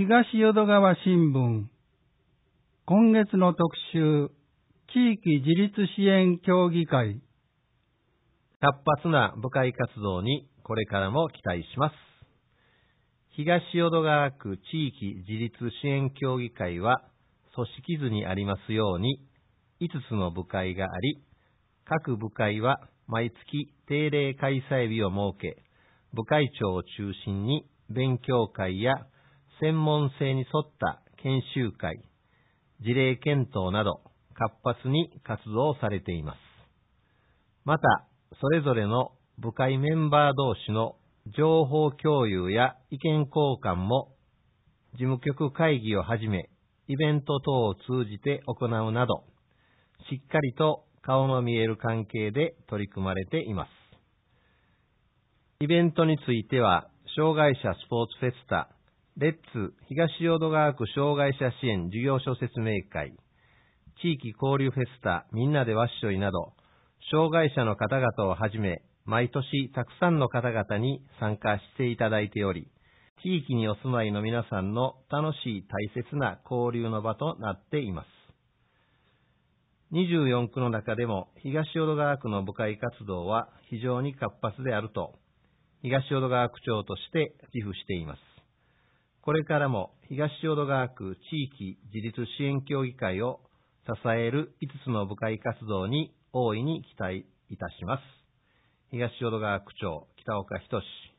東淀川新聞今月の特集、地域自立支援協議会。 活発な部会活動にこれからも期待します。東淀川区地域自立支援協議会は組織図にありますように5つの部会があり、各部会は毎月定例開催日を設け、部会長を中心に勉強会や専門性に沿った研修会、事例検討など活発に活動されています。また、それぞれの部会メンバー同士の情報共有や意見交換も事務局会議をはじめイベント等を通じて行うなど、しっかりと顔の見える関係で取り組まれています。イベントについては、障害者スポーツフェスタ、レッツ東淀川区障害者支援事業所説明会、地域交流フェスタみんなでわっしょいなど、障害者の方々をはじめ、毎年たくさんの方々に参加していただいており、地域にお住まいの皆さんの楽しい大切な交流の場となっています。24区の中でも東淀川区の部会活動は非常に活発であると、東淀川区長として自負しています。これからも東淀川区地域自立支援協議会を支える5つの部会活動に大いに期待いたします。東淀川区長、北岡仁。